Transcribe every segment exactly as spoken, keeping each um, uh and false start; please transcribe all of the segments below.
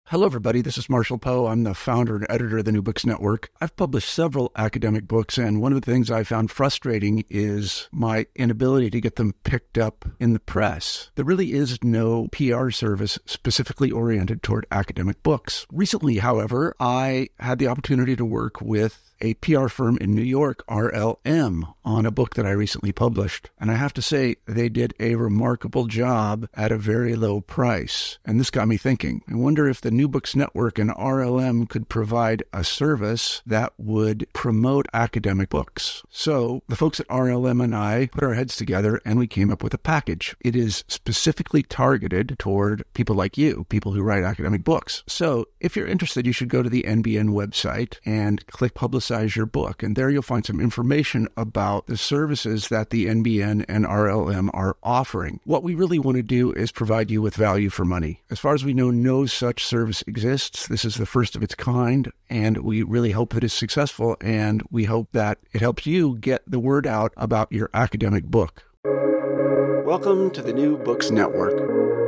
Hello, everybody. This is Marshall Poe. I'm the founder and editor of the New Books Network. I've published several academic books, and one of the things I found frustrating is my inability to get them picked up in the press. There really is no P R service specifically oriented toward academic books. Recently, however, I had the opportunity to work with a P R firm in New York, R L M, on a book that I recently published. And I have to say, they did a remarkable job at a very low price. And this got me thinking. I wonder if the New Books Network and R L M could provide a service that would promote academic books. So the folks at R L M and I put our heads together and we came up with a package. It is specifically targeted toward people like you, people who write academic books. So if you're interested, you should go to the N B N website and click Publicize your book. And there you'll find some information about the services that the N B N and R L M are offering. What we really want to do is provide you with value for money. As far as we know, no such service exists. This is the first of its kind, and we really hope that it's successful, and we hope that it helps you get the word out about your academic book. Welcome to the New Books Network.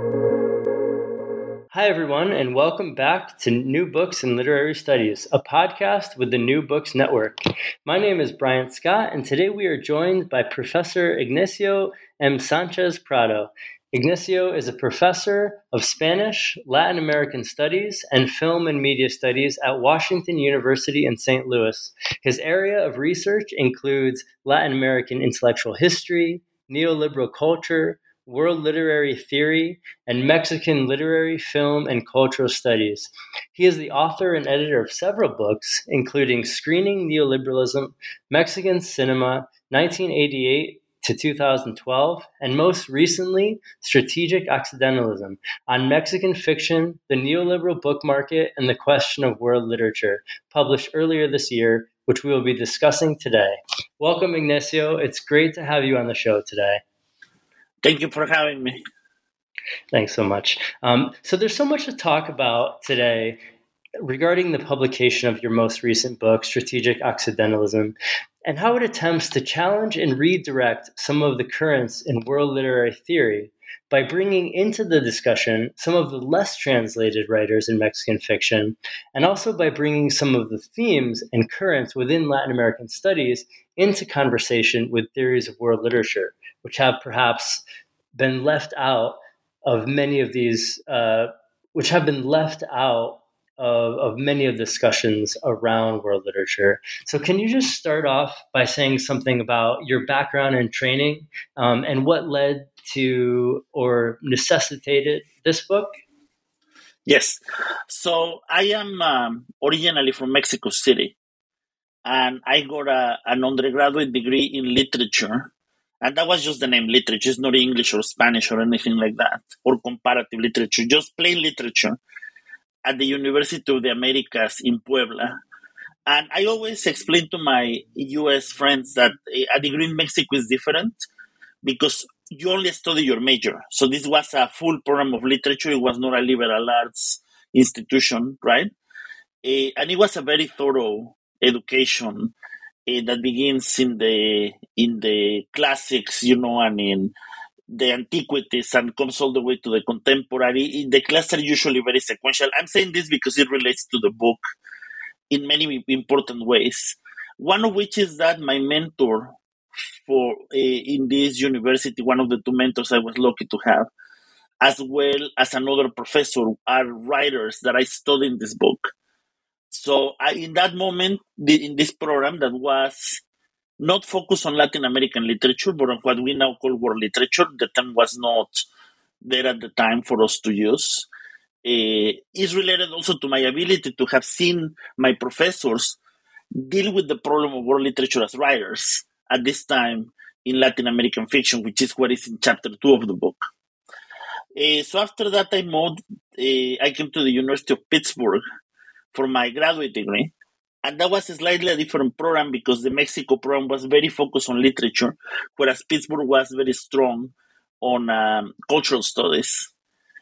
Hi, everyone, and welcome back to New Books and Literary Studies, a podcast with the New Books Network. My name is Brian Scott, and today we are joined by Professor Ignacio M. Sanchez Prado. Ignacio is a professor of Spanish, Latin American Studies, and Film and Media Studies at Washington University in Saint Louis. His area of research includes Latin American intellectual history, neoliberal culture, world literary theory, and Mexican literary, film, and cultural studies. He is the author and editor of several books, including Screening Neoliberalism, Mexican Cinema, nineteen eighty-eight to two thousand twelve, and most recently, Strategic Accidentalism, on Mexican fiction, the neoliberal book market, and the question of world literature, published earlier this year, which we will be discussing today. Welcome, Ignacio. It's great to have you on the show today. Thank you for having me. Thanks so much. Um, so there's so much to talk about today regarding the publication of your most recent book, Strategic Accidentalism, and how it attempts to challenge and redirect some of the currents in world literary theory by bringing into the discussion some of the less translated writers in Mexican fiction, and also by bringing some of the themes and currents within Latin American studies into conversation with theories of world literature, which have perhaps been left out of many of these, uh, which have been left out of, of many of the discussions around world literature. So can you just start off by saying something about your background and training um, and what led to or necessitated this book? Yes. So I am um, originally from Mexico City, and I got a, an undergraduate degree in literature. And that was just the name literature. It's not English or Spanish or anything like that, or comparative literature, just plain literature at the University of the Americas in Puebla. And I always explain to my U S friends that a degree in Mexico is different because you only study your major. So this was a full program of literature. It was not a liberal arts institution, right? Uh, and it was a very thorough education uh, that begins in the in the classics, you know, and in the antiquities and comes all the way to the contemporary. The classes are usually very sequential. I'm saying this because it relates to the book in many important ways. One of which is that my mentor for uh, in this university, one of the two mentors I was lucky to have, as well as another professor, are writers that I studied in this book. So I, in that moment, the, in this program that was not focused on Latin American literature, but on what we now call world literature, the term was not there at the time for us to use, uh, is related also to my ability to have seen my professors deal with the problem of world literature as writers at this time in Latin American fiction, which is what is in chapter two of the book. Uh, so after that, I moved, uh, I came to the University of Pittsburgh for my graduate degree. And that was a slightly different program because the Mexico program was very focused on literature, whereas Pittsburgh was very strong on um, cultural studies.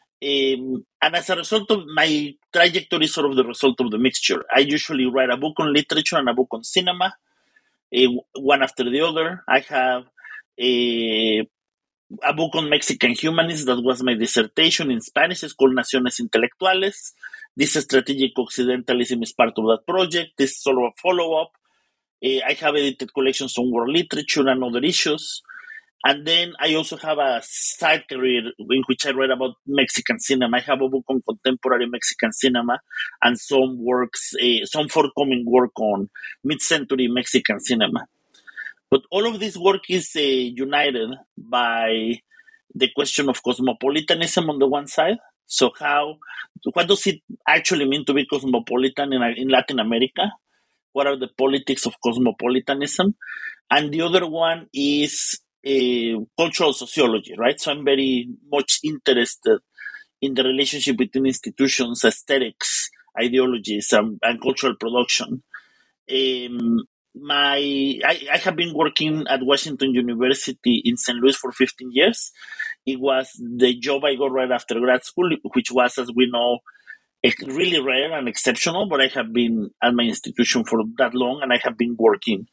Um, and as a result of my trajectory, sort of the result of the mixture. I usually write a book on literature and a book on cinema, uh, one after the other. I have a a book on Mexican humanism that was my dissertation in Spanish. It's called Naciones Intelectuales. This strategic Occidentalism is part of that project. This is sort of a follow-up. Uh, I have edited collections on world literature and other issues. And then I also have a side career in which I write about Mexican cinema. I have a book on contemporary Mexican cinema and some works, uh, some forthcoming work on mid-century Mexican cinema. But all of this work is uh, united by the question of cosmopolitanism on the one side. So how, what does it actually mean to be cosmopolitan in, in Latin America? What are the politics of cosmopolitanism? And the other one is uh, cultural sociology, right? So I'm very much interested in the relationship between institutions, aesthetics, ideologies, and, and cultural production. Um, my I, I have been working at Washington University in Saint Louis for fifteen years. It was the job I got right after grad school, which was, as we know, really rare and exceptional, but I have been at my institution for that long, and I have been working,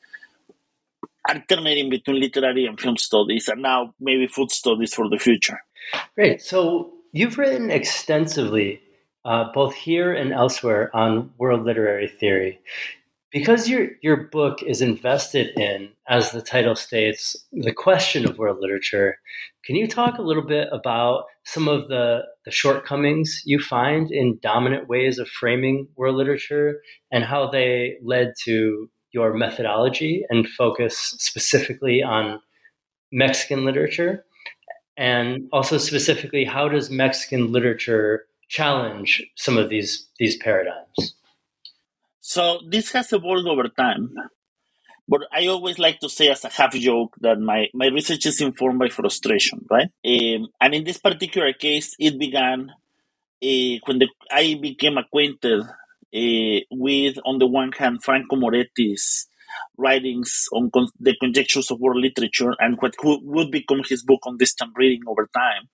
alternating between literary and film studies, and now maybe food studies for the future. Great. So you've written extensively, uh, both here and elsewhere, on world literary theory. Because your your book is invested in, as the title states, the question of world literature, can you talk a little bit about some of the, the shortcomings you find in dominant ways of framing world literature and how they led to your methodology and focus specifically on Mexican literature? And also specifically, how does Mexican literature challenge some of these these paradigms? So this has evolved over time, but I always like to say as a half joke that my, my research is informed by frustration, right? Um, and in this particular case, it began uh, when the, I became acquainted uh, with, on the one hand, Franco Moretti's writings on con- the conjectures of world literature and what could, would become his book on distant reading over time,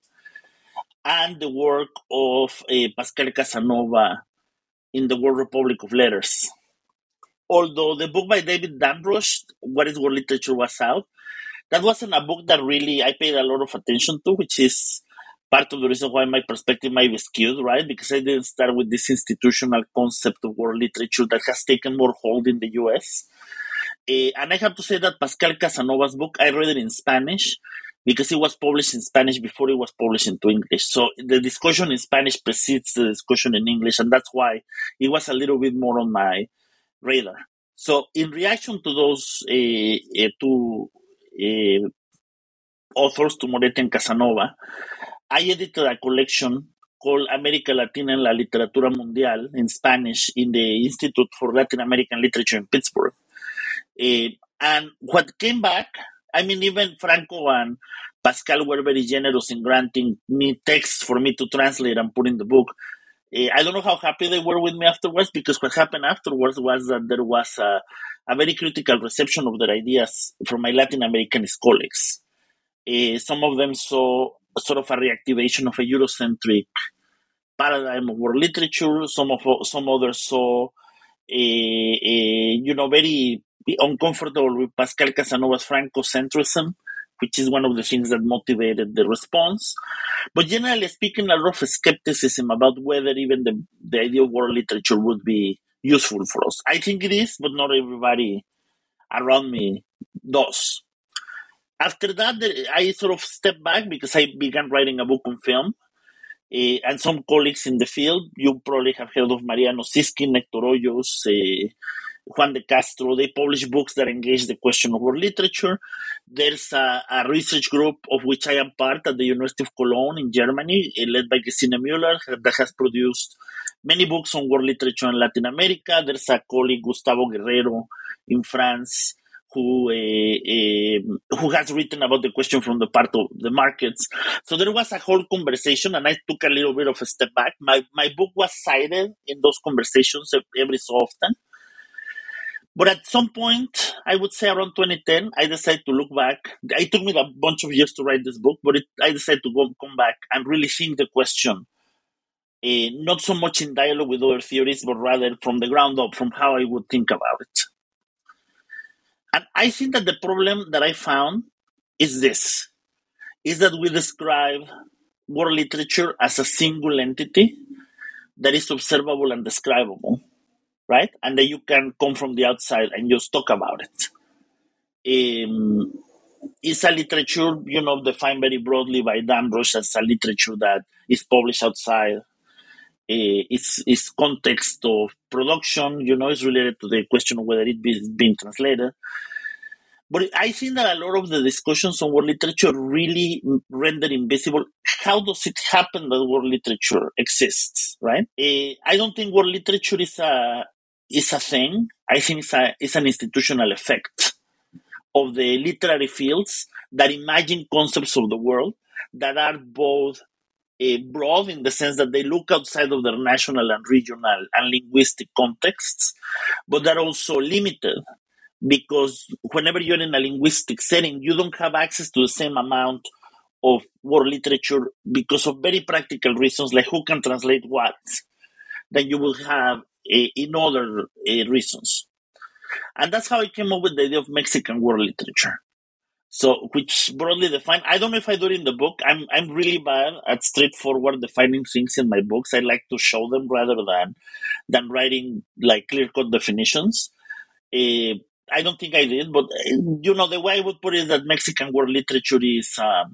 and the work of uh, Pascal Casanova in the World Republic of Letters. Although the book by David Damrosch, What is World Literature, was out, that wasn't a book that really I paid a lot of attention to, which is part of the reason why my perspective might be skewed, right? Because I didn't start with this institutional concept of world literature that has taken more hold in the U S. Uh, and I have to say that Pascal Casanova's book, I read it in Spanish, because it was published in Spanish before it was published into English. So the discussion in Spanish precedes the discussion in English, and that's why it was a little bit more on my radar. So in reaction to those uh, uh, two uh, authors, to Moretti and Casanova, I edited a collection called América Latina en la Literatura Mundial in Spanish in the Institute for Latin American Literature in Pittsburgh. Uh, and what came back, I mean, even Franco and Pascal were very generous in granting me texts for me to translate and put in the book. Uh, I don't know how happy they were with me afterwards, because what happened afterwards was that there was a, a very critical reception of their ideas from my Latin American colleagues. Uh, some of them saw sort of a reactivation of a Eurocentric paradigm of world literature. Some of some others saw, a, a, you know, very uncomfortable with Pascal Casanova's Francocentrism, which is one of the things that motivated the response. But generally speaking, a lot of skepticism about whether even the, the idea of world literature would be useful for us. I think it is, but not everybody around me does. After that, I sort of stepped back because I began writing a book on film. Uh, and some colleagues in the field, you probably have heard of Mariano Siskin, Héctor Hoyos, uh, Juan de Castro. They publish books that engage the question of world literature. There's a, a research group of which I am part at the University of Cologne in Germany, uh, led by Gesine Müller, that has produced many books on world literature in Latin America. There's a colleague, Gustavo Guerrero, in France, who uh, uh, who has written about the question from the part of the markets. So there was a whole conversation, and I took a little bit of a step back. My my book was cited in those conversations every so often. But at some point, I would say around twenty ten, I decided to look back. It took me a bunch of years to write this book, but it, I decided to go come back and really think the question, uh, not so much in dialogue with other theories, but rather from the ground up, from how I would think about it. And I think that the problem that I found is this. is that we describe world literature as a single entity that is observable and describable, right? And that you can come from the outside and just talk about it. Um, it's a literature, you know, defined very broadly by Dan Rush as a literature that is published outside. Uh, its its context of production, you know, is related to the question of whether it is being translated. But I think that a lot of the discussions on world literature really render invisible how does it happen that world literature exists, right? Uh, I don't think world literature is a is a thing. I think it's a it's an institutional effect of the literary fields that imagine concepts of the world that are both uh, broad in the sense that they look outside of their national and regional and linguistic contexts, but they're also limited because whenever you're in a linguistic setting, you don't have access to the same amount of world literature because of very practical reasons, like who can translate what, than you will have uh, in other uh, reasons. And that's how I came up with the idea of Mexican world literature. So, which broadly defined, I don't know if I do it in the book. I'm I'm really bad at straightforward defining things in my books. I like to show them rather than than writing like clear-cut definitions. Uh, I don't think I did, but uh, you know, the way I would put it is that Mexican world literature is um,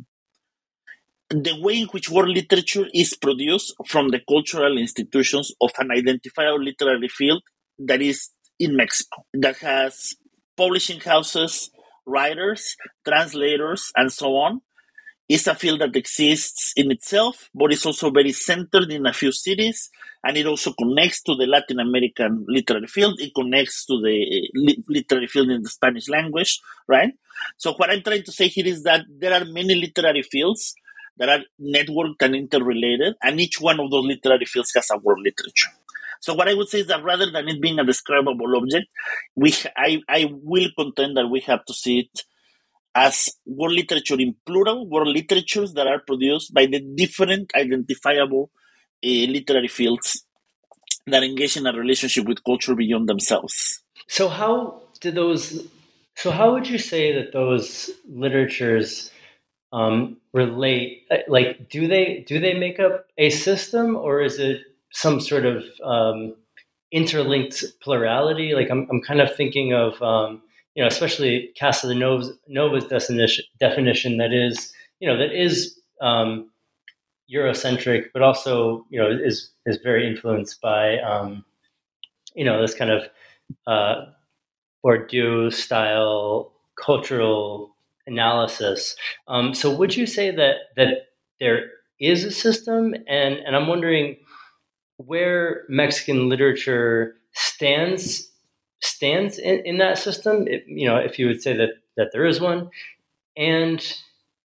the way in which world literature is produced from the cultural institutions of an identifiable literary field that is in Mexico, that has publishing houses, writers, translators, and so on. It's a field that exists in itself, but it's also very centered in a few cities, and it also connects to the Latin American literary field. It connects to the li- literary field in the Spanish language, right? So what I'm trying to say here is that there are many literary fields that are networked and interrelated, and each one of those literary fields has a world literature. So what I would say is that rather than it being a describable object, we I, I will contend that we have to see it as world literature in plural, world literatures that are produced by the different identifiable uh, literary fields that engage in a relationship with culture beyond themselves. So how do those, so how would you say that those literatures um, relate? Like, do they, do they make up a system, or is it some sort of um, interlinked plurality? Like I'm, I'm kind of thinking of, um, you know, especially Casanova's Nova's definition, definition that is, you know, that is um, Eurocentric, but also, you know, is is very influenced by, um, you know, this kind of uh, Bourdieu style cultural analysis. Um, so, would you say that that there is a system, and and I'm wondering where Mexican literature stands stands in, in that system, if, you know, if you would say that, that there is one, and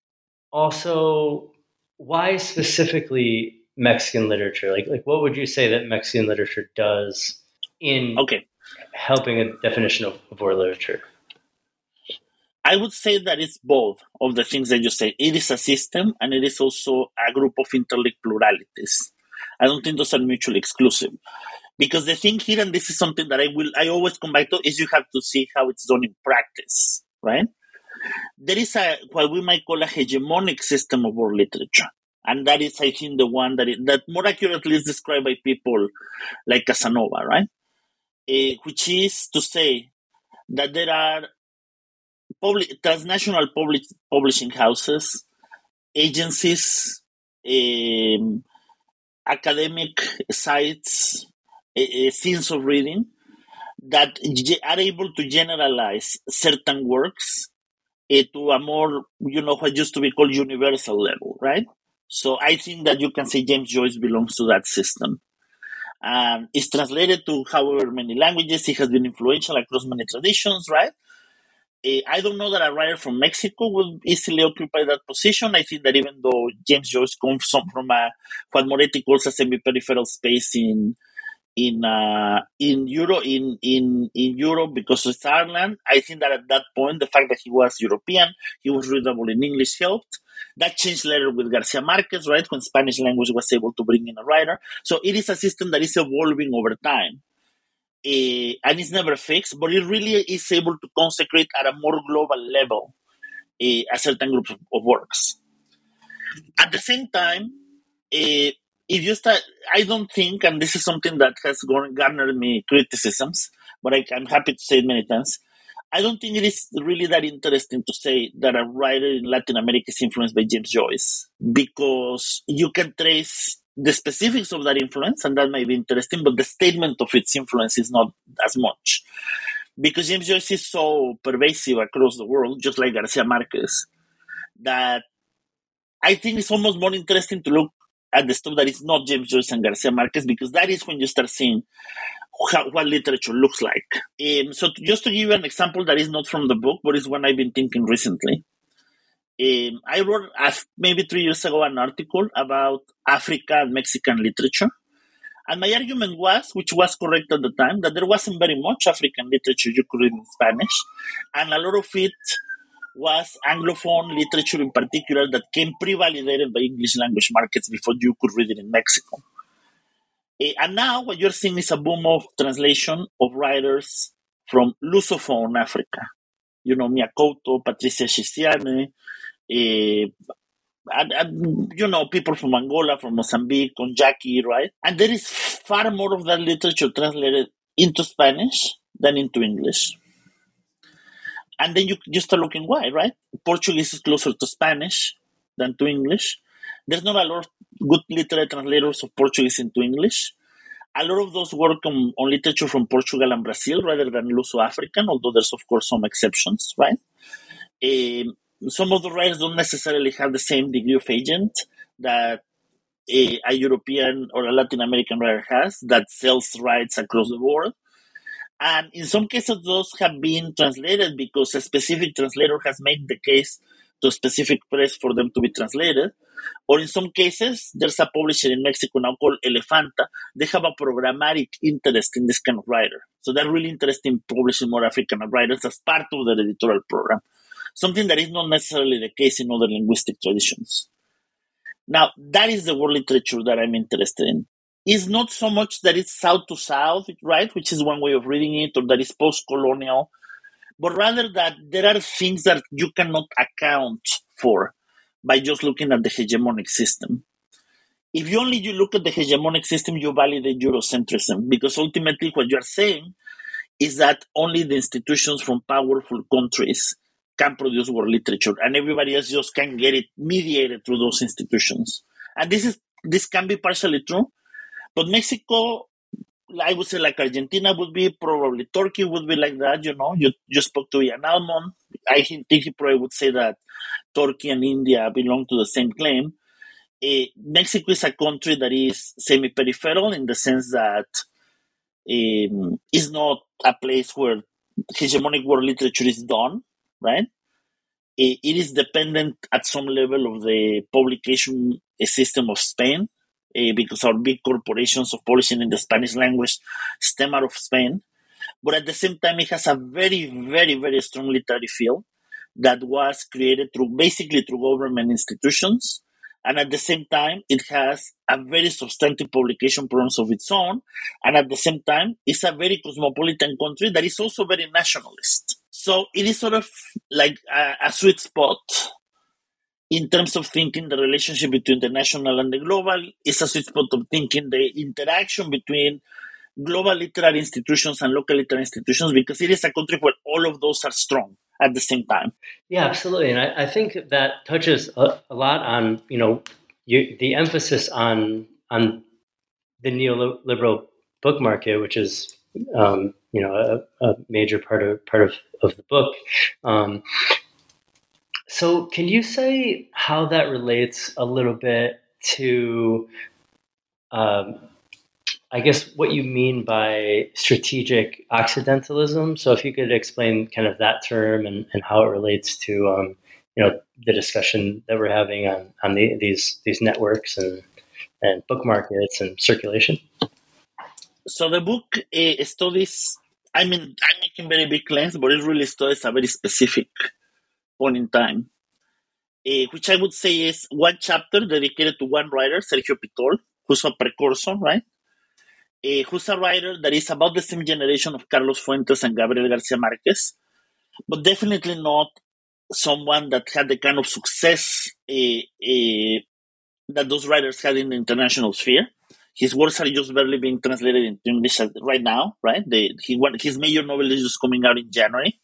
also why specifically Mexican literature? Like, like what would you say that Mexican literature does in okay. helping a definition of, of world literature? I would say that it's both of the things that you say. It is a system, and it is also a group of interlinked pluralities. I don't think those are mutually exclusive. Because the thing here, and this is something that I will, I always come back to, is you have to see how it's done in practice, right? There is a what we might call a hegemonic system of world literature, and that is, I think, the one that it, that more accurately is described by people like Casanova, right? Uh, which is to say that there are public, transnational public, publishing houses, agencies, um, academic sites, uh, scenes of reading that are able to generalize certain works uh, to a more, you know, what used to be called universal level, right? So I think that you can say James Joyce belongs to that system. And um, it's translated to however many languages. He has been influential across many traditions, right? Uh, I don't know that a writer from Mexico will easily occupy that position. I think that even though James Joyce comes from a, what Moretti calls a semi-peripheral space in in uh, in Europe, in, in, in Europe because it's Ireland, I think that at that point, the fact that he was European, he was readable in English helped. That changed later with Garcia Marquez, right, when Spanish language was able to bring in a writer. So it is a system that is evolving over time. Uh, and it's never fixed, but it really is able to consecrate at a more global level uh, a certain group of, of works. At the same time, uh, if you start, I don't think, and this is something that has garnered me criticisms, but I, I'm happy to say it many times. I don't think it is really that interesting to say that a writer in Latin America is influenced by James Joyce, because you can trace the specifics of that influence, and that might be interesting, but the statement of its influence is not as much. Because James Joyce is so pervasive across the world, just like Garcia Marquez, that I think it's almost more interesting to look at the stuff that is not James Joyce and Garcia Marquez, because that is when you start seeing how, what literature looks like. Um, so to, just to give you an example that is not from the book, but is one I've been thinking recently. Um, I wrote uh, maybe three years ago an article about Africa and Mexican literature. And my argument was, which was correct at the time, that there wasn't very much African literature you could read in Spanish. And a lot of it was Anglophone literature in particular that came pre-validated by English language markets before you could read it in Mexico. Uh, and now what you're seeing is a boom of translation of writers from Lusophone Africa. You know, Mia Couto, Patricia Shisiane, uh, And, and, you know, people from Angola, from Mozambique, on Jackie, right? And there is far more of that literature translated into Spanish than into English. And then you just start looking why, right? Portuguese is closer to Spanish than to English. There's not a lot of good literary translators of Portuguese into English. A lot of those work on, on literature from Portugal and Brazil rather than Luso-African, although there's, of course, some exceptions, right? Um, Some of the writers don't necessarily have the same degree of agent that a, a European or a Latin American writer has that sells rights across the world. And in some cases, those have been translated because a specific translator has made the case to a specific press for them to be translated. Or in some cases, there's a publisher in Mexico now called Elefanta. They have a programmatic interest in this kind of writer. So they're really interested in publishing more African writers as part of their editorial program. Something that is not necessarily the case in other linguistic traditions. Now, that is the world literature that I'm interested in. It's not so much that it's south to south, right, which is one way of reading it, or that it's post-colonial, but rather that there are things that you cannot account for by just looking at the hegemonic system. If you only you look at the hegemonic system, you validate Eurocentrism, because ultimately what you're saying is that only the institutions from powerful countries can produce world literature, and everybody else just can get it mediated through those institutions. And this is this can be partially true, but Mexico, I would say, like Argentina would be, probably Turkey would be like that. You know, you just spoke to Ian Almond. I think he probably would say that Turkey and India belong to the same claim. Uh, Mexico is a country that is semi-peripheral in the sense that um, it's not a place where hegemonic world literature is done. Right? It is dependent at some level of the publication system of Spain, uh, because our big corporations of publishing in the Spanish language stem out of Spain. But at the same time, it has a very, very, very strong literary field that was created through basically through government institutions. And at the same time, it has a very substantive publication programs of its own. And at the same time, it's a very cosmopolitan country that is also very nationalist. So it is sort of like a, a sweet spot in terms of thinking the relationship between the national and the global. It's a sweet spot of thinking the interaction between global literary institutions and local literary institutions, because it is a country where all of those are strong at the same time. Yeah, absolutely. And I, I think that touches a, a lot on, you know, you, the emphasis on on the neoliberal book market, which is um, you know, a, a major part of part of, of the book. Um, so can you say how that relates a little bit to, um, I guess, what you mean by strategic Occidentalism? So if you could explain kind of that term and, and how it relates to, um, you know, the discussion that we're having on, on the, these these networks and, and book markets and circulation. So the book uh, studies, I mean, I'm making very big claims, but it really studies a very specific point in time, uh, which I would say is one chapter dedicated to one writer, Sergio Pitol, who's a precursor, right? Uh, who's a writer that is about the same generation of Carlos Fuentes and Gabriel Garcia Marquez, but definitely not someone that had the kind of success uh, uh, that those writers had in the international sphere. His works are just barely being translated into English right now, right? They, he, his major novel is just coming out in January.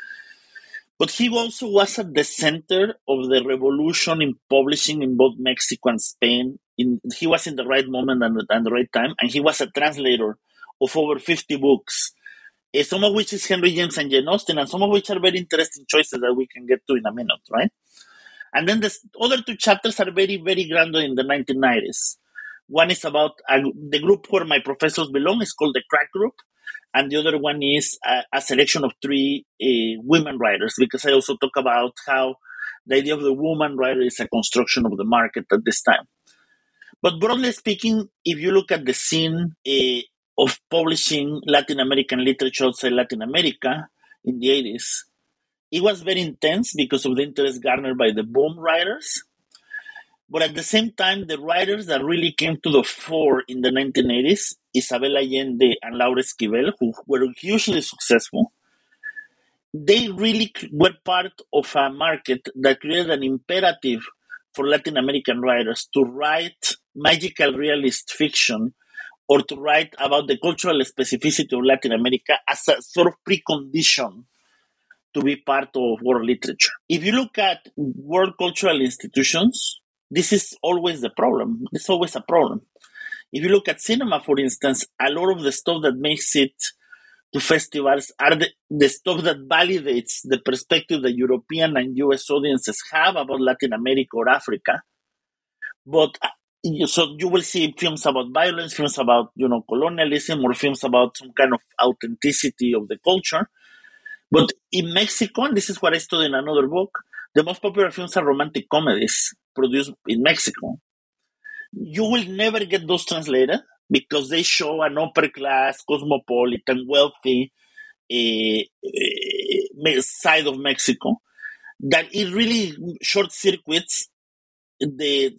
But he also was at the center of the revolution in publishing in both Mexico and Spain. In, he was in the right moment and, and the right time, and he was a translator of over fifty books, uh, some of which is Henry James and Jane Austen, and some of which are very interesting choices that we can get to in a minute, right? And then the other two chapters are very, very grounded in the nineteen nineties. One is about uh, the group where my professors belong. It's called the Crack Group. And the other one is a, a selection of three uh, women writers, because I also talk about how the idea of the woman writer is a construction of the market at this time. But broadly speaking, if you look at the scene uh, of publishing Latin American literature outside Latin America in the eighties, it was very intense because of the interest garnered by the boom writers. But at the same time, the writers that really came to the fore in the nineteen eighties, Isabel Allende and Laura Esquivel, who were hugely successful, they really were part of a market that created an imperative for Latin American writers to write magical realist fiction or to write about the cultural specificity of Latin America as a sort of precondition to be part of world literature. If you look at world cultural institutions, this is always the problem. It's always a problem. If you look at cinema, for instance, a lot of the stuff that makes it to festivals are the, the stuff that validates the perspective that European and U S audiences have about Latin America or Africa. But so you will see films about violence, films about, you know, colonialism, or films about some kind of authenticity of the culture. But in Mexico, and this is what I studied in another book, the most popular films are romantic comedies produced in Mexico. You will never get those translated because they show an upper class, cosmopolitan, wealthy uh, uh, side of Mexico that it really short circuits the,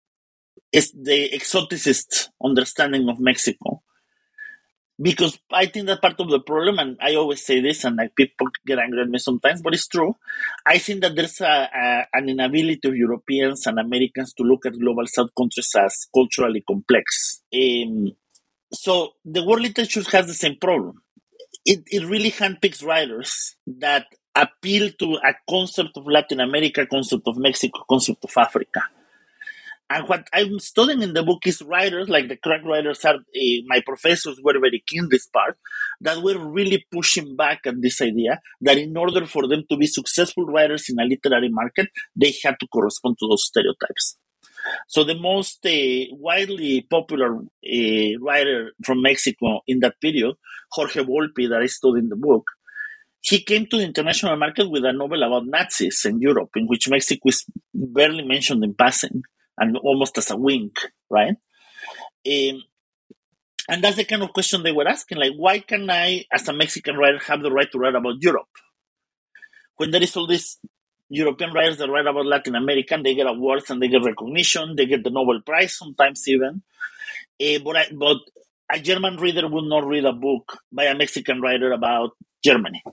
the exoticist understanding of Mexico. Because I think that's part of the problem, and I always say this, and like people get angry at me sometimes, but it's true. I think that there's a, a, an inability of Europeans and Americans to look at global South countries as culturally complex. Um, so the world literature has the same problem. It, it really handpicks writers that appeal to a concept of Latin America, concept of Mexico, concept of Africa. And what I'm studying in the book is writers, like the crack writers are, uh, my professors were very keen this part, that were really pushing back at this idea that in order for them to be successful writers in a literary market, they had to correspond to those stereotypes. So the most uh, widely popular uh, writer from Mexico in that period, Jorge Volpi, that I studied in the book, he came to the international market with a novel about Nazis in Europe, in which Mexico is barely mentioned in passing, and almost as a wink, right? Um, and that's the kind of question they were asking, like, why can I, as a Mexican writer, have the right to write about Europe? When there is all these European writers that write about Latin America, and they get awards and they get recognition, they get the Nobel Prize sometimes even. Uh, but, I, but a German reader would not read a book by a Mexican writer about Germany.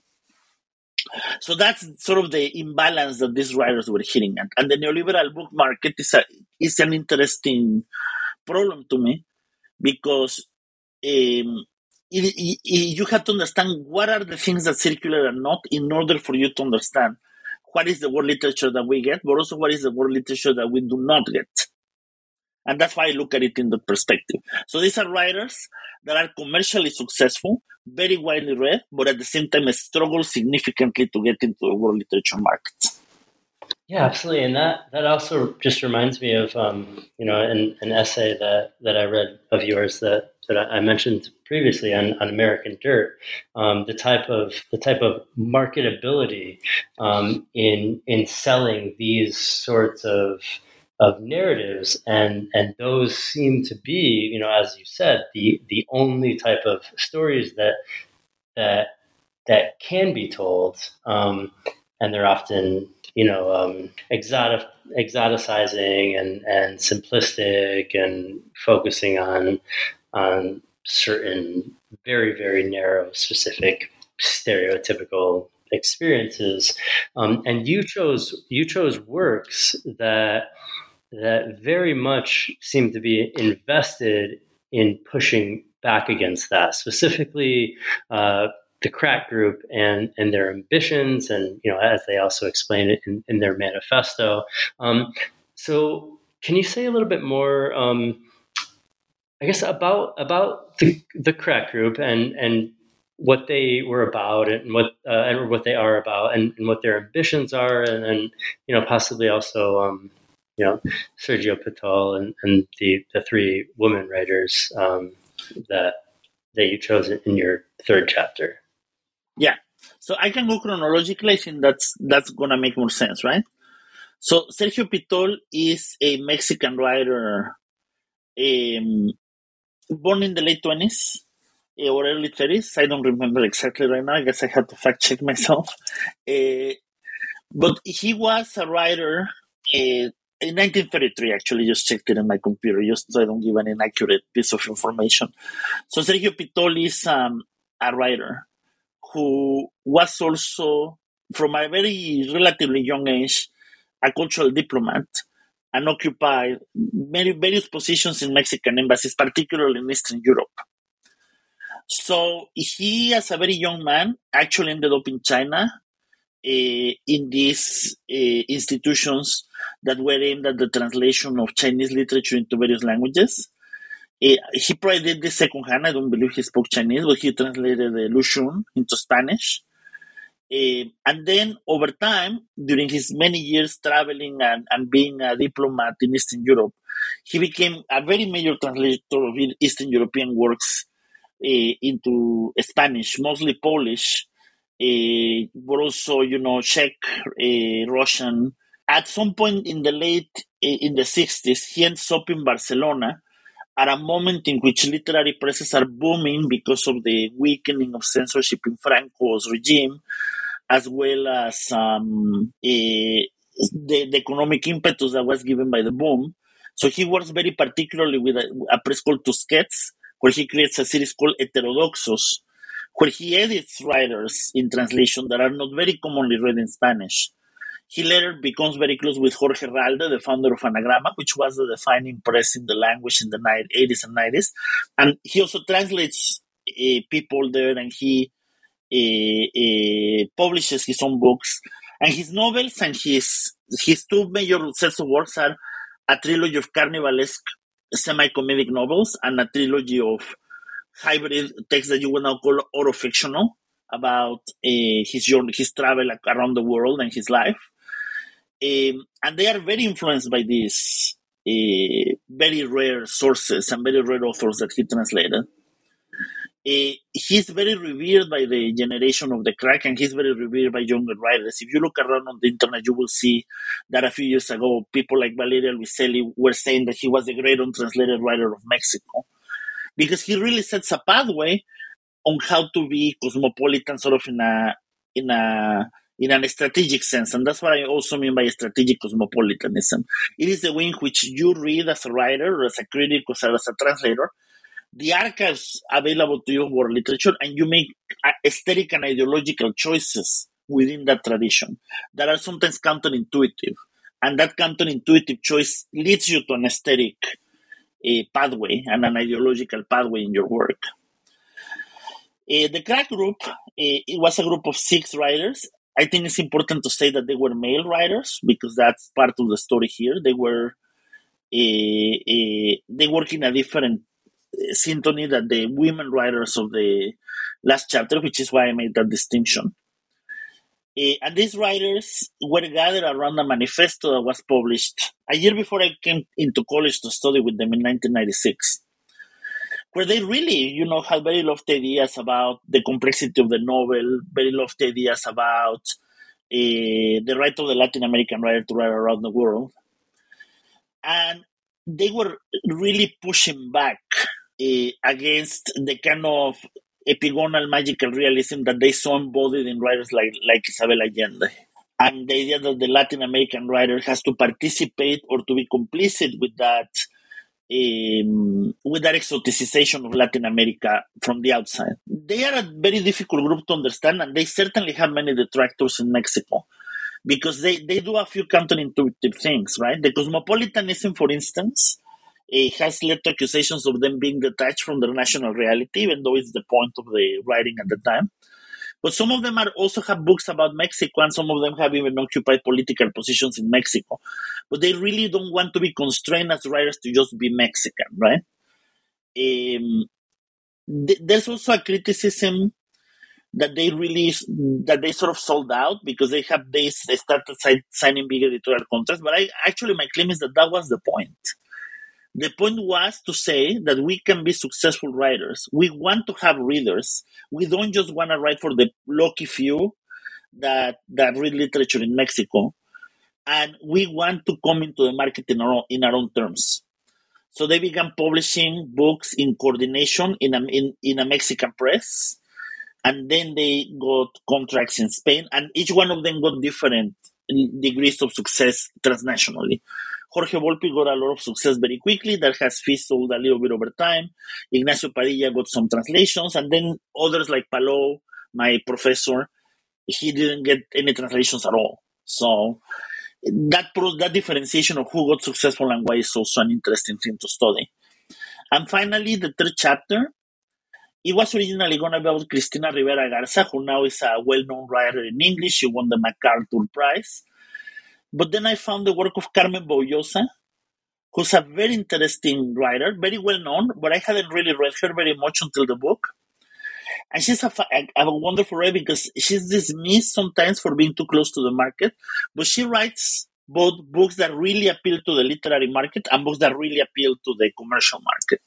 So that's sort of the imbalance that these writers were hitting at. And the neoliberal book market is, a, is an interesting problem to me because um, it, it, you have to understand what are the things that circulate and not in order for you to understand what is the world literature that we get, but also what is the world literature that we do not get. And that's why I look at it in that perspective. So these are writers that are commercially successful, very widely read, but at the same time struggle significantly to get into the world literature market. Yeah, absolutely. And that, that also just reminds me of, um, you know, an, an essay that, that I read of yours that, that I mentioned previously on, on American Dirt, um, the type of the type of marketability um, in in selling these sorts of of narratives, and and those seem to be, you know, as you said, the the only type of stories that that that can be told, um, and they're often, you know, um, exotic, exoticizing and and simplistic, and focusing on on certain very very narrow, specific, stereotypical experiences. Um, and you chose you chose works that that very much seem to be invested in pushing back against that, specifically uh, the crack group and and their ambitions, and you know, as they also explain it in, in their manifesto. Um, so, can you say a little bit more, um, I guess, about about the, the crack group and and what they were about, and what uh, and what they are about, and, and what their ambitions are, and, and you know, possibly also um, you know, Sergio Pitol and, and the, the three women writers um, that that you chose in your third chapter. Yeah, so I can go chronologically. I think that's that's gonna make more sense, right? So Sergio Pitol is a Mexican writer, um, born in the late twenties or early thirties. I don't remember exactly right now. I guess I have to fact check myself. Uh, but he was a writer uh, in nineteen thirty-three. Actually, just checked it in my computer, just so I don't give an inaccurate piece of information. So Sergio Pitol is um, a writer who was also, from a very relatively young age, a cultural diplomat, and occupied many various positions in Mexican embassies, particularly in Eastern Europe. So he, as a very young man, actually ended up in China uh, in these uh, institutions that were aimed at the translation of Chinese literature into various languages. Uh, he probably did this secondhand. I don't believe he spoke Chinese, but he translated uh, Lu Xun into Spanish. Uh, and then over time, during his many years traveling and, and being a diplomat in Eastern Europe, he became a very major translator of Eastern European works uh, into Spanish, mostly Polish, uh, but also, you know, Czech, uh, Russian. At some point in the late, uh, in the sixties, he ends up in Barcelona at a moment in which literary presses are booming because of the weakening of censorship in Franco's regime, as well as um, a, the, the economic impetus that was given by the boom. So he works very particularly with a, a press called Tusquets, where he creates a series called Heterodoxos, where he edits writers in translation that are not very commonly read in Spanish. He later becomes very close with Jorge Ralde, the founder of Anagrama, which was the defining press in the language in the eighties and nineties. And he also translates uh, people there, and he uh, uh, publishes his own books. And his novels and his his two major sets of works are a trilogy of carnivalesque semi-comedic novels and a trilogy of hybrid texts that you would now call autofictional about uh, his journey, his travel around the world and his life. Um, and they are very influenced by these uh, very rare sources and very rare authors that he translated. Uh, he's very revered by the generation of the crack, and he's very revered by younger writers. If you look around on the internet, you will see that a few years ago, people like Valeria Luiselli were saying that he was the great untranslated writer of Mexico, because he really sets a pathway on how to be cosmopolitan, sort of in a in a in a strategic sense. And that's what I also mean by strategic cosmopolitanism. It is the way in which you read as a writer, or as a critic, or as a translator, the archives available to you of world literature, and you make aesthetic and ideological choices within that tradition that are sometimes counterintuitive. And that counterintuitive choice leads you to an aesthetic uh, pathway and an ideological pathway in your work. Uh, the crack group, uh, it was a group of six writers. I think it's important to say that they were male writers, because that's part of the story here. They were uh, uh, they work in a different uh, symphony than the women writers of the last chapter, which is why I made that distinction. Uh, and these writers were gathered around a manifesto that was published a year before I came into college to study with them in nineteen ninety-six. Where they really, you know, had very lofty ideas about the complexity of the novel, very lofty ideas about uh, the right of the Latin American writer to write around the world. And they were really pushing back uh, against the kind of epigonal magical realism that they saw embodied in writers like, like Isabel Allende. And the idea that the Latin American writer has to participate or to be complicit with that Um, with that exoticization of Latin America from the outside. they are a very difficult group to understand, and they certainly have many detractors in Mexico because they, they do a few counterintuitive things, right? The cosmopolitanism, for instance, it has led to accusations of them being detached from their national reality, even though it's the point of the writing at the time. But some of them are also have books about Mexico, and some of them have even occupied political positions in Mexico. But they really don't want to be constrained as writers to just be Mexican, right? Um, th- there's also a criticism that they really that they sort of sold out because they have they, they started signing big editorial contracts. But I actually my claim is that that was the point. The point was to say that we can be successful writers. We want to have readers. We don't just want to write for the lucky few that that read literature in Mexico, and we want to come into the market in our own, in our own terms. So they began publishing books in coordination in a in, in a Mexican press. And then they got contracts in Spain, and each one of them got different degrees of success transnationally. Jorge Volpi got a lot of success very quickly. That has fizzled a little bit over time. Ignacio Padilla got some translations, and then others like Palou, my professor, he didn't get any translations at all. So that that differentiation of who got successful and why is also an interesting thing to study. And finally, the third chapter, it was originally going to be about Cristina Rivera Garza, who now is a well-known writer in English. She won the MacArthur Prize. But then I found the work of Carmen Boullosa, who's a very interesting writer, very well-known, but I hadn't really read her very much until the book. And she's a, a, a wonderful writer because she's dismissed sometimes for being too close to the market, but she writes both books that really appeal to the literary market and books that really appeal to the commercial market.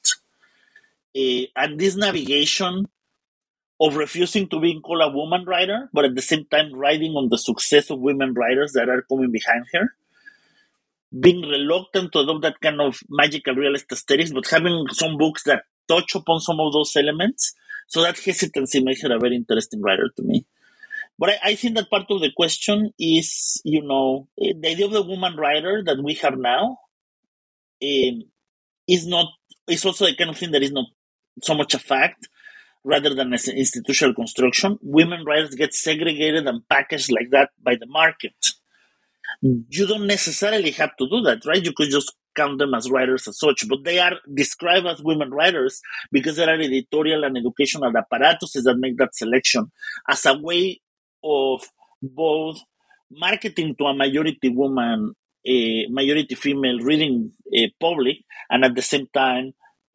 Uh, and this navigation of refusing to be called a woman writer, but at the same time riding on the success of women writers that are coming behind her, being reluctant to adopt that kind of magical realist aesthetics, but having some books that touch upon some of those elements. So that hesitancy makes her a very interesting writer to me. But I, I think that part of the question is, you know, the idea of the woman writer that we have now um, is not, is also the kind of thing that is not so much a fact rather than as an institutional construction. Women writers get segregated and packaged like that by the market. You don't necessarily have to do that, right? You could just count them as writers as such, but they are described as women writers because there are editorial and educational apparatuses that make that selection as a way of both marketing to a majority woman, a majority female reading uh, public, and at the same time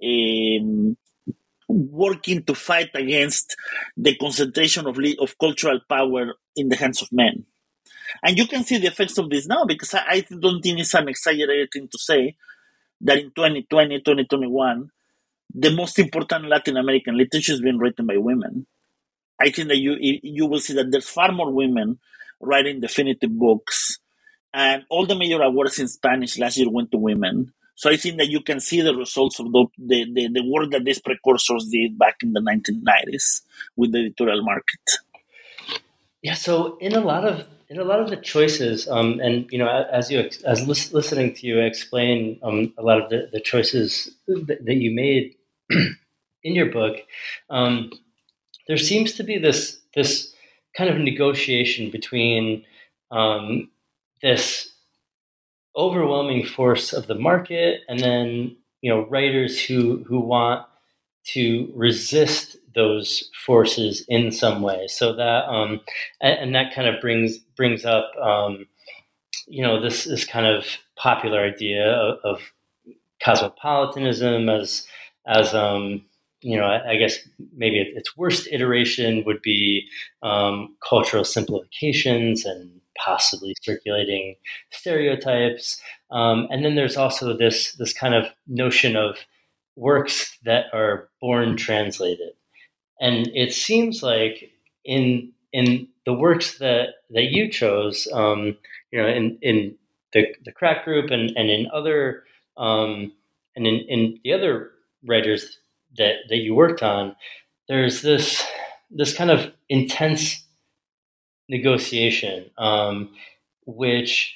um, working to fight against the concentration of, le- of cultural power in the hands of men. And you can see the effects of this now because I, I don't think it's an exaggerated thing to say that in twenty twenty, twenty twenty-one, the most important Latin American literature is being written by women. I think that you you will see that there's far more women writing definitive books, and all the major awards in Spanish last year went to women. So I think that you can see the results of the the, the, the work that these precursors did back in the nineteen nineties with the editorial market. Yeah, so in a lot of in a lot of the choices, um, and you know, as you as lis- listening to you explain um, a lot of the, the choices that, that you made in your book, um, there seems to be this this kind of negotiation between um, this overwhelming force of the market, and then you know writers who who want to resist those forces in some way. So that um, and, and that kind of brings brings up um, you know this this kind of popular idea of, of cosmopolitanism as as um, you know I, I guess maybe its worst iteration would be um, cultural simplifications and possibly circulating stereotypes. Um, and then there's also this this kind of notion of works that are born translated. And it seems like in in the works that, that you chose, um, you know, in, in the, the Crack Group and, and in other um, and in, in the other writers that, that you worked on, there's this this kind of intense negotiation, um, which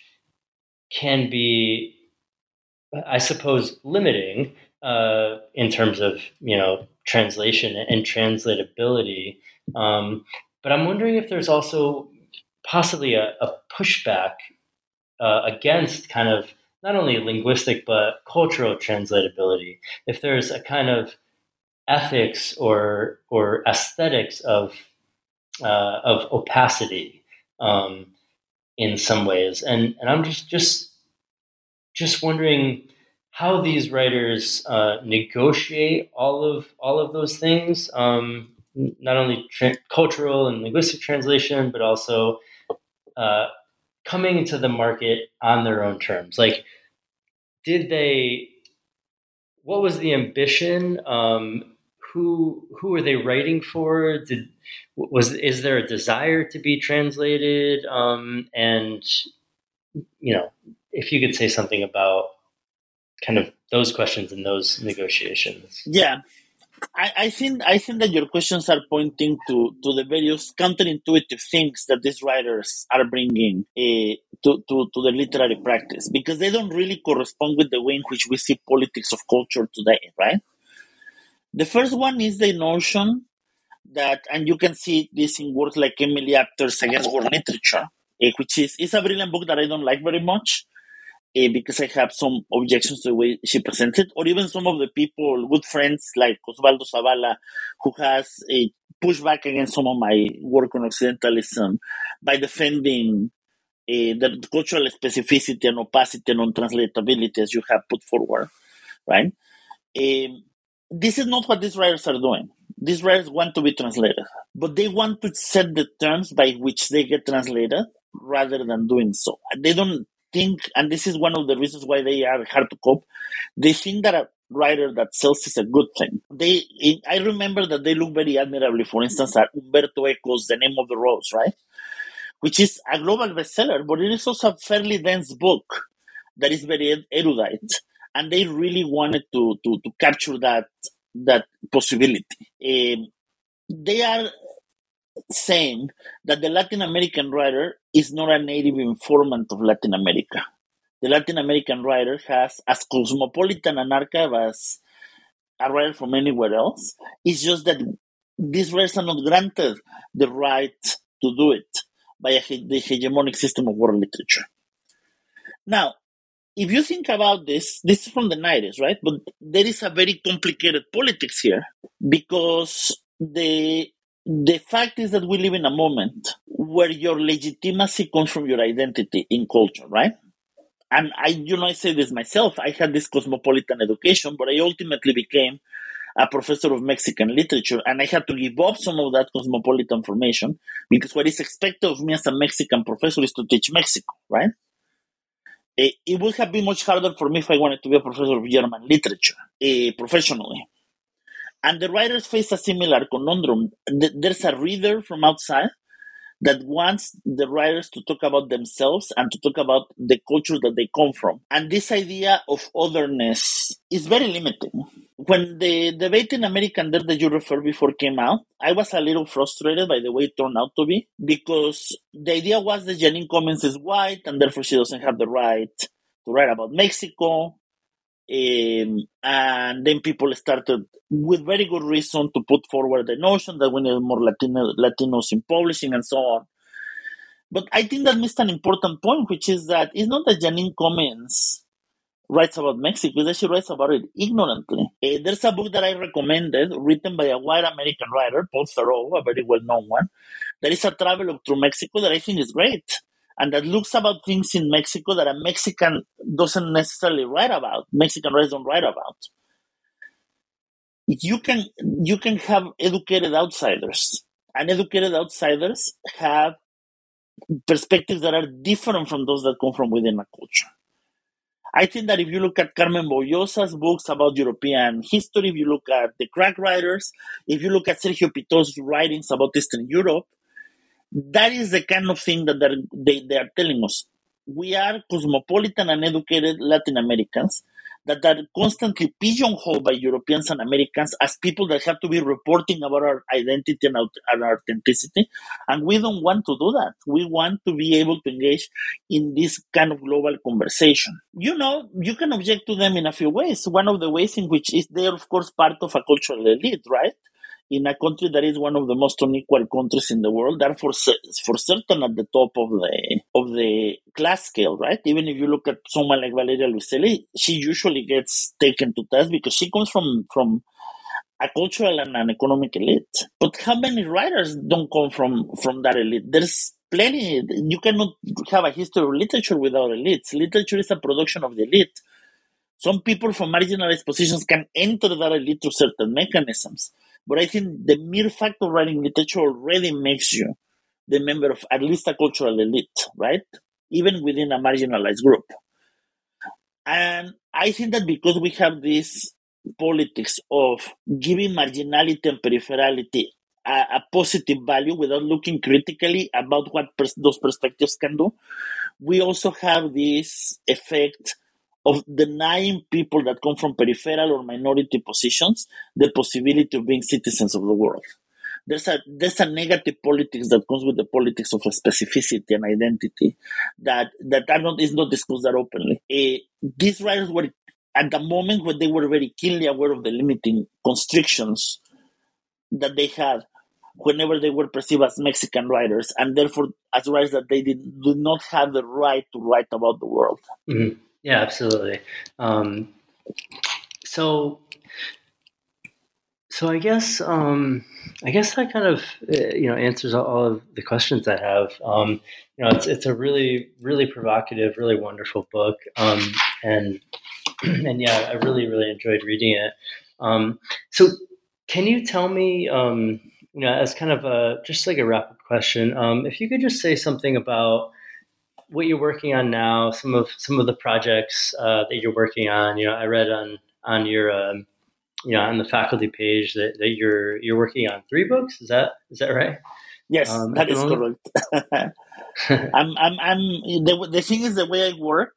can be, I suppose, limiting uh, in terms of you know translation and translatability. Um, but I'm wondering if there's also possibly a, a pushback uh, against kind of not only linguistic but cultural translatability. If there's a kind of ethics or or aesthetics of uh, of opacity um, in some ways, and and I'm just just just wondering how these writers uh, negotiate all of all of those things, um, not only tra- cultural and linguistic translation, but also uh, coming into the market on their own terms. Like, did they? What was the ambition? Um, who who were they writing for? Did was is there a desire to be translated? Um, and you know, if you could say something about kind of those questions and those negotiations. Yeah, I, I think I think that your questions are pointing to, to the various counterintuitive things that these writers are bringing uh, to, to, to the literary practice, because they don't really correspond with the way in which we see politics of culture today, right? The first one is the notion that, and you can see this in works like Emily Apter's Against War Literature, uh, which is, is a brilliant book that I don't like very much, Uh, because I have some objections to the way she presents it, or even some of the people, good friends like Osvaldo Zavala, who has a pushback against some of my work on Occidentalism by defending uh, the cultural specificity and opacity and untranslatability as you have put forward, right? Um, this is not what these writers are doing. These writers want to be translated, but they want to set the terms by which they get translated rather than doing so. They don't think, and this is one of the reasons why they are hard to cope, they think that a writer that sells is a good thing. They, I remember that they look very admirably, for instance, at Umberto Eco's The Name of the Rose, right? Which is a global bestseller, but it is also a fairly dense book that is very erudite. And they really wanted to, to, to capture that, that possibility. Um, they are saying that the Latin American writer is not a native informant of Latin America. The Latin American writer has as cosmopolitan an archive as a writer from anywhere else. It's just that these writers are not granted the right to do it by a, the hegemonic system of world literature. Now, if you think about this, this is from the nineties, right? But there is a very complicated politics here, because the the fact is that we live in a moment where your legitimacy comes from your identity in culture, right? And I, you know, I say this myself. I had this cosmopolitan education, but I ultimately became a professor of Mexican literature, and I had to give up some of that cosmopolitan formation, because what is expected of me as a Mexican professor is to teach Mexico, right? It, it would have been much harder for me if I wanted to be a professor of German literature uh, professionally. And the writers face a similar conundrum. There's a reader from outside that wants the writers to talk about themselves and to talk about the culture that they come from. And this idea of otherness is very limiting. When the debate in American Dirt that you referred before came out, I was a little frustrated by the way it turned out to be, because the idea was that Janine Cummins is white and therefore she doesn't have the right to write about Mexico. Um, and then people started, with very good reason, to put forward the notion that we need more Latino, Latinos in publishing and so on. But I think that missed an important point, which is that it's not that Janine Cummins writes about Mexico, it's that she writes about it ignorantly. Uh, there's a book that I recommended, written by a white American writer, Paul Theroux, a very well-known one, that is a travelogue through Mexico that I think is great, and that looks about things in Mexico that a Mexican doesn't necessarily write about. Mexican writers don't write about. You can you can have educated outsiders, and educated outsiders have perspectives that are different from those that come from within a culture. I think that if you look at Carmen Boyosa's books about European history, if you look at the crack writers, if you look at Sergio Pitós' writings about Eastern Europe, that is the kind of thing that they, they are telling us. We are cosmopolitan and educated Latin Americans that are constantly pigeonholed by Europeans and Americans as people that have to be reporting about our identity and our authenticity. And we don't want to do that. We want to be able to engage in this kind of global conversation. You know, you can object to them in a few ways. One of the ways in which is they're, of course, part of a cultural elite, right? In a country that is one of the most unequal countries in the world, therefore, for certain at the top of the of the class scale, right? Even if you look at someone like Valeria Luiselli, she usually gets taken to task because she comes from, from a cultural and an economic elite. But how many writers don't come from, from that elite? There's plenty. You cannot have a history of literature without elites. Literature is a production of the elite. Some people from marginalized positions can enter that elite through certain mechanisms. But I think the mere fact of writing literature already makes you the member of at least a cultural elite, right? Even within a marginalized group. And I think that because we have this politics of giving marginality and peripherality a, a positive value without looking critically about what pers- those perspectives can do, we also have this effect of denying people that come from peripheral or minority positions the possibility of being citizens of the world. There's a there's a negative politics that comes with the politics of specificity and identity that that are not is not discussed that openly. Uh, these writers were at the moment when they were very keenly aware of the limiting constrictions that they had whenever they were perceived as Mexican writers, and therefore as writers that they did, do not have the right to write about the world. Mm-hmm. Yeah, absolutely. Um, so, so I guess um, I guess that kind of uh, you know answers all of the questions I have. Um, you know, it's it's a really really provocative, really wonderful book, um, and and yeah, I really really enjoyed reading it. Um, so, can you tell me, um, you know, as kind of a just like a wrap up question, um, if you could just say something about what you're working on now, some of some of the projects uh, that you're working on. You know, I read on on your um, you know on the faculty page that, that you're you're working on three books. Is that is that right? Yes, um, that is correct. I'm I'm I'm the the thing is the way I work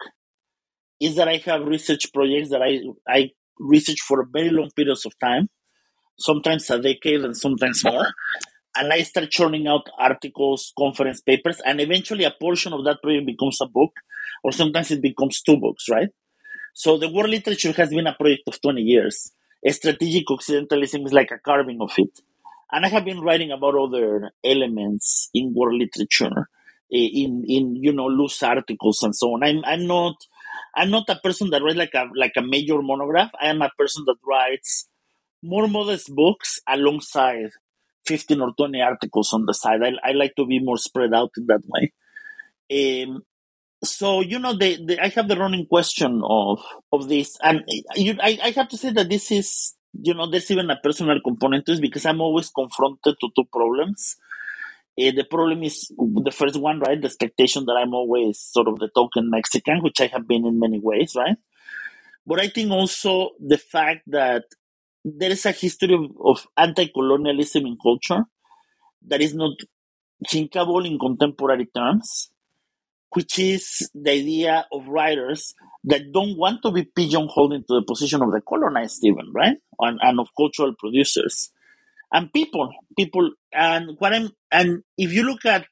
is that I have research projects that I I research for very long periods of time, sometimes a decade and sometimes more. And I start churning out articles, conference papers, and eventually a portion of that project becomes a book, or sometimes it becomes two books, right? So the world literature has been a project of twenty years. Strategic Occidentalism is like a carving of it. And I have been writing about other elements in world literature, in, in you know, loose articles and so on. I'm, I'm not I'm not a person that writes like a like a major monograph. I am a person that writes more modest books alongside fifteen or twenty articles on the side. I, I like to be more spread out in that way. Um, so, you know, the, the, I have the running question of, of this. And you, I, I have to say that this is, you know, there's even a personal component to this because I'm always confronted to two problems. Uh, the problem is the first one, right? The expectation that I'm always sort of the token Mexican, which I have been in many ways, right? But I think also the fact that there is a history of, of anti-colonialism in culture that is not thinkable in contemporary terms, which is the idea of writers that don't want to be pigeonholed into the position of the colonized even, right? And, and of cultural producers. And people, people, and what I'm, and if you look at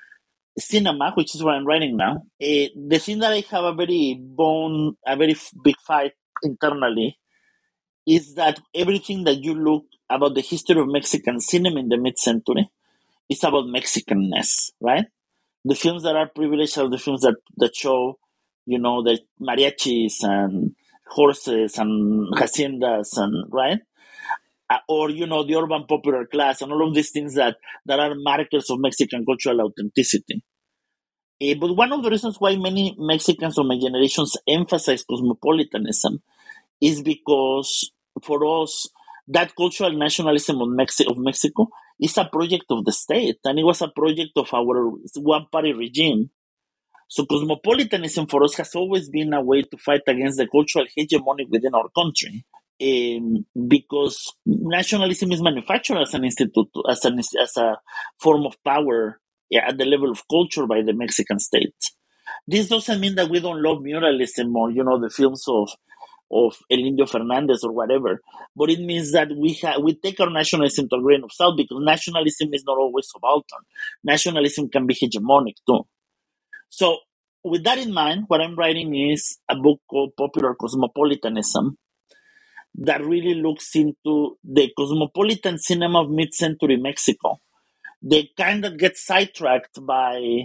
cinema, which is what I'm writing now, uh, the thing that I have a very bone, a very big fight internally is that everything that you look about the history of Mexican cinema in the mid-century is about Mexicanness, right? The films that are privileged are the films that, that show, you know, the mariachis and horses and haciendas and, right? Uh, or, you know, the urban popular class and all of these things that, that are markers of Mexican cultural authenticity. Uh, but one of the reasons why many Mexicans of my generations emphasize cosmopolitanism is because for us, that cultural nationalism of, Mexi- of Mexico is a project of the state, and it was a project of our one-party regime. So cosmopolitanism for us has always been a way to fight against the cultural hegemony within our country. Um, because nationalism is manufactured as an institute, as, an, as a form of power, yeah, at the level of culture by the Mexican state. This doesn't mean that we don't love muralism or, you know, the films of of El Indio Fernandez or whatever. But it means that we have we take our nationalism to a grain of salt, because nationalism is not always subaltern. Nationalism can be hegemonic too. So with that in mind, what I'm writing is a book called Popular Cosmopolitanism that really looks into the cosmopolitan cinema of mid-century Mexico. The kind that gets sidetracked by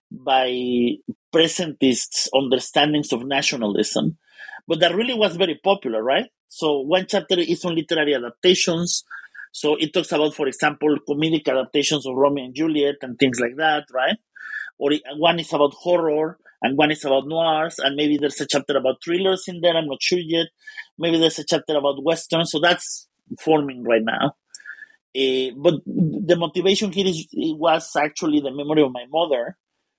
by presentists' understandings of nationalism, but that really was very popular, right? So one chapter is on literary adaptations. So it talks about, for example, comedic adaptations of Romeo and Juliet and things like that, right? Or one is about horror, and one is about noirs, and maybe there's a chapter about thrillers in there. I'm not sure yet. Maybe there's a chapter about westerns. So that's forming right now. Uh, but the motivation here is, it was actually the memory of my mother,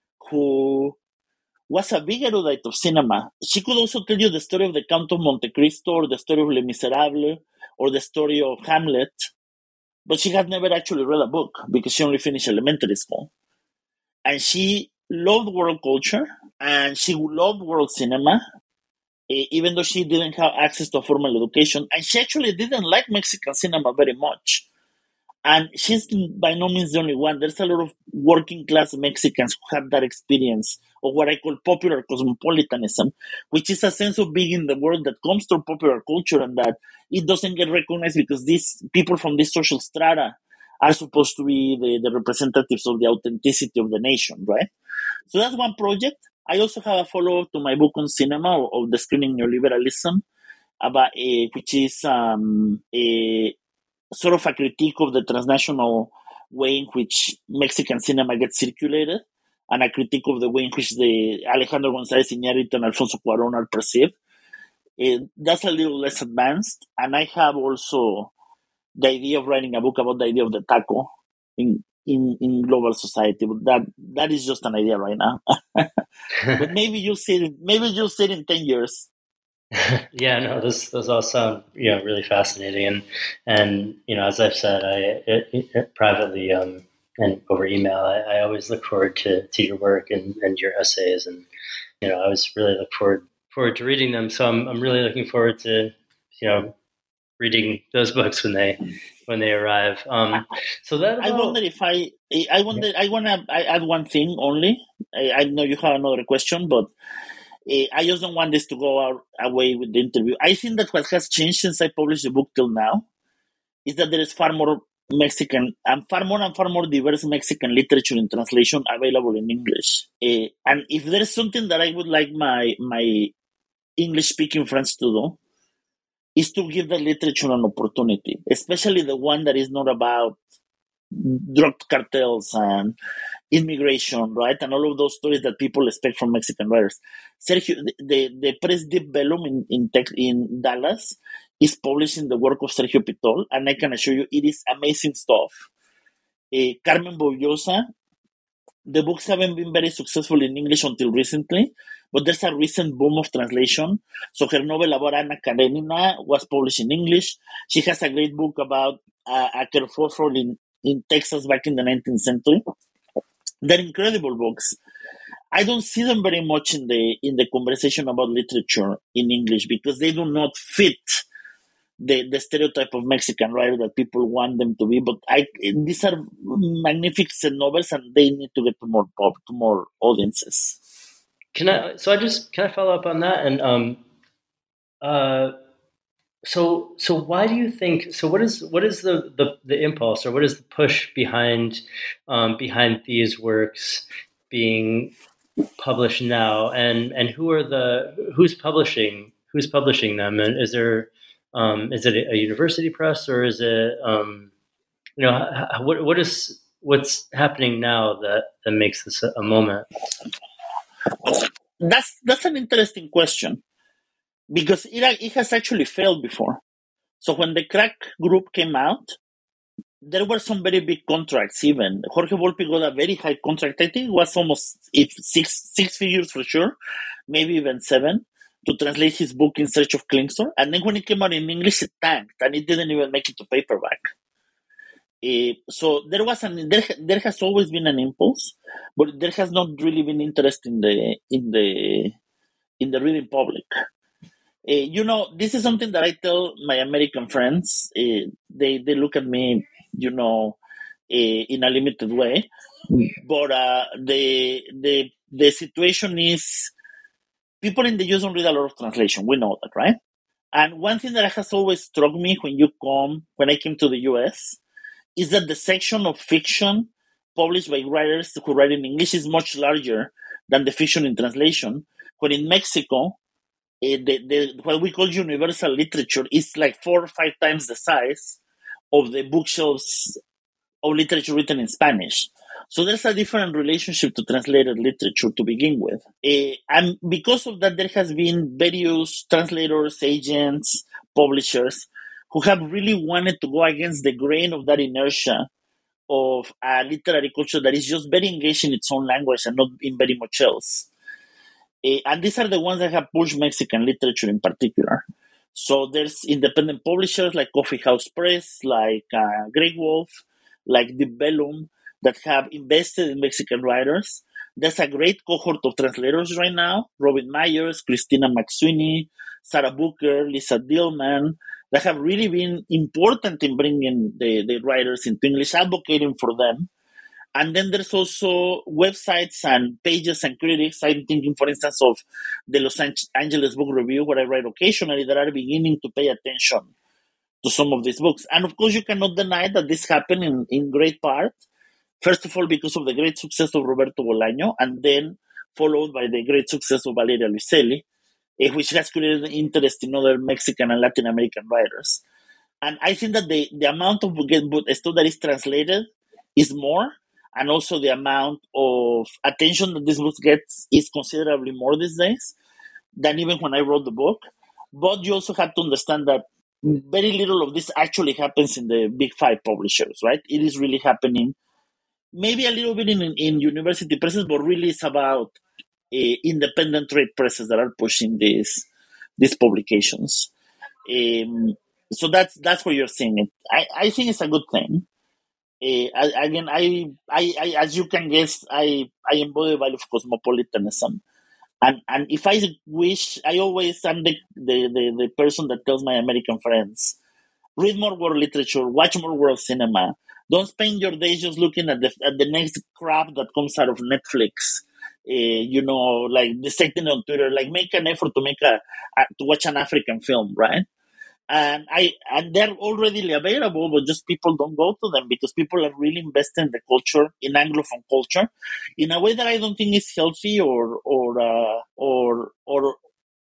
who was a big erudite of cinema. She could also tell you the story of the Count of Monte Cristo, or the story of Les Miserables, or the story of Hamlet, but she had never actually read a book because she only finished elementary school. And she loved world culture, and she loved world cinema, even though she didn't have access to a formal education. And she actually didn't like Mexican cinema very much. And she's by no means the only one. There's a lot of working class Mexicans who have that experience of what I call popular cosmopolitanism, which is a sense of being in the world that comes through popular culture, and that it doesn't get recognized because these people from this social strata are supposed to be the, the representatives of the authenticity of the nation, right? So that's one project. I also have a follow-up to my book on cinema, of the Screening Neoliberalism, about a, which is um, a sort of a critique of the transnational way in which Mexican cinema gets circulated, and a critique of the way in which the Alejandro González Iñárritu and Alfonso Cuarón are perceived. It, that's a little less advanced. And I have also the idea of writing a book about the idea of the taco in in, in global society. But that that is just an idea right now. But maybe you'll see it. Maybe you'll see it in ten years. Yeah, no, those those all sound, you know, really fascinating, and and you know, as I've said, I it, it, privately um, and over email, I, I always look forward to, to your work and, and your essays, and you know, I always really look forward forward to reading them. So I'm I'm really looking forward to, you know, reading those books when they when they arrive. Um, so that about... I wonder if I I wonder yeah. I want to add one thing only. I, I know you have another question, but. Uh, I just don't want this to go out, away with the interview. I think that what has changed since I published the book till now is that there is far more Mexican and far more and far more diverse Mexican literature in translation available in English. Uh, and if there is something that I would like my my English-speaking friends to do, is to give the literature an opportunity, especially the one that is not about drug cartels and immigration, right? And all of those stories that people expect from Mexican writers. Sergio, the, the Press Deep Vellum in, in, tech, in Dallas is publishing the work of Sergio Pitol, and I can assure you it is amazing stuff. Uh, Carmen Boullosa, the books haven't been very successful in English until recently, but there's a recent boom of translation. So her novel about Anna Karenina was published in English. She has a great book about uh, a kerfuffle in, in Texas back in the nineteenth century. They're incredible books. I don't see them very much in the in the conversation about literature in English because they do not fit the, the stereotype of Mexican writer that people want them to be. But I these are magnificent novels, and they need to get to more pop, to more audiences. Can I? So I just can I follow up on that? And um, uh, so so why do you think? So what is what is the the, the impulse, or what is the push behind um, behind these works being published now, and and who are the who's publishing who's publishing them, and is there um, is it a university press, or is it um, you know what what is what's happening now that that makes this a, a moment? That's that's an interesting question because it it has actually failed before. So when the Crack group came out, there were some very big contracts even. Jorge Volpi got a very high contract. I think it was almost if six six figures for sure, maybe even seven, to translate his book In Search of Klingsor. And then when it came out in English, it tanked, and it didn't even make it to paperback. Uh, so there was an there, there has always been an impulse, but there has not really been interest in the in the in the reading public. Uh, you know, this is something that I tell my American friends. Uh, they they look at me, you know, uh, in a limited way, but uh, the the the situation is people in the U S don't read a lot of translation. We know that, right? And one thing that has always struck me when you come when I came to the U S is that the section of fiction published by writers who write in English is much larger than the fiction in translation. When in Mexico, uh, the, the what we call universal literature is like four or five times the size of the bookshelves of literature written in Spanish. So there's a different relationship to translated literature to begin with. Uh, and because of that, there has been various translators, agents, publishers who have really wanted to go against the grain of that inertia of a literary culture that is just very engaged in its own language and not in very much else. Uh, and these are the ones that have pushed Mexican literature in particular. So there's independent publishers like Coffee House Press, like uh, Grey Wolf, like Deep Vellum, that have invested in Mexican writers. There's a great cohort of translators right now: Robin Myers, Christina McSweeney, Sarah Booker, Lisa Dillman, that have really been important in bringing the, the writers into English, advocating for them. And then there's also websites and pages and critics. I'm thinking, for instance, of the Los Angeles Book Review, where I write occasionally, that are beginning to pay attention to some of these books. And of course, you cannot deny that this happened in, in great part, first of all, because of the great success of Roberto Bolaño, and then followed by the great success of Valeria Luiselli, eh, which has created interest in other Mexican and Latin American writers. And I think that the, the amount of book stuff that is translated is more, and also the amount of attention that this book gets is considerably more these days than even when I wrote the book. But you also have to understand that very little of this actually happens in the big five publishers, right? It is really happening maybe a little bit in, in university presses, but really it's about uh, independent trade presses that are pushing these these publications. Um, so that's that's where you're seeing it. I, I think it's a good thing. Uh, I, again, I, I, I, as you can guess, I, I embody the value of cosmopolitanism. And and if I wish, I always am the, the, the, the person that tells my American friends, read more world literature, watch more world cinema. Don't spend your days just looking at the at the next crap that comes out of Netflix. Uh, you know, like dissecting on Twitter. Like, make an effort to make a, a to watch an African film, right? And I and they're already available, but just people don't go to them because people are really invested in the culture, in Anglophone culture, in a way that I don't think is healthy or or uh, or or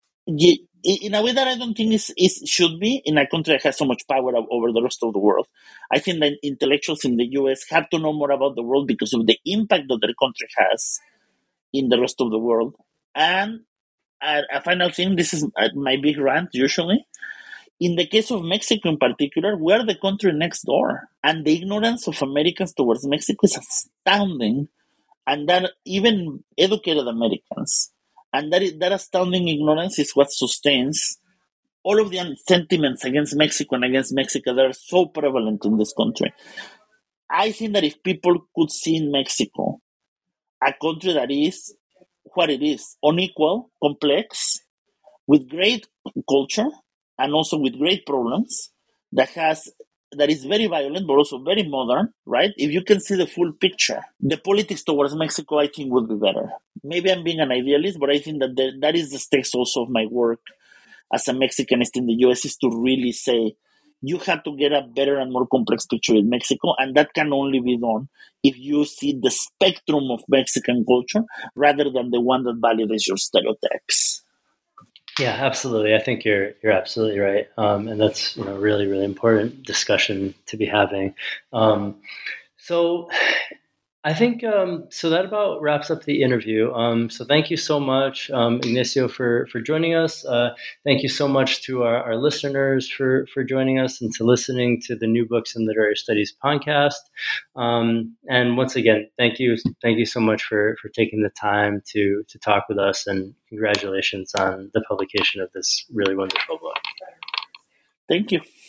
in a way that I don't think is, is should be in a country that has so much power over the rest of the world. I think that intellectuals in the U S have to know more about the world because of the impact that their country has in the rest of the world. And a, a final thing, this is my big rant usually. In the case of Mexico in particular, we are the country next door. And the ignorance of Americans towards Mexico is astounding. And that even educated Americans. And that, is, that astounding ignorance is what sustains all of the sentiments against Mexico and against Mexico that are so prevalent in this country. I think that if people could see in Mexico a country that is what it is, unequal, complex, with great culture, and also with great problems, that has that is very violent, but also very modern, right? If you can see the full picture, the politics towards Mexico, I think, would be better. Maybe I'm being an idealist, but I think that the, that is the stakes also of my work as a Mexicanist in the U S, is to really say, you have to get a better and more complex picture in Mexico, and that can only be done if you see the spectrum of Mexican culture rather than the one that validates your stereotypes. Yeah, absolutely. I think you're you're absolutely right, um, and that's you know really really important discussion to be having. Um, so, I think um, so. That about wraps up the interview. Um, so, thank you so much, um, Ignacio, for for joining us. Uh, thank you so much to our, our listeners for for joining us and to listening to the New Books in Literary Studies podcast. Um, and once again, thank you, thank you so much for for taking the time to to talk with us. And congratulations on the publication of this really wonderful book. Thank you.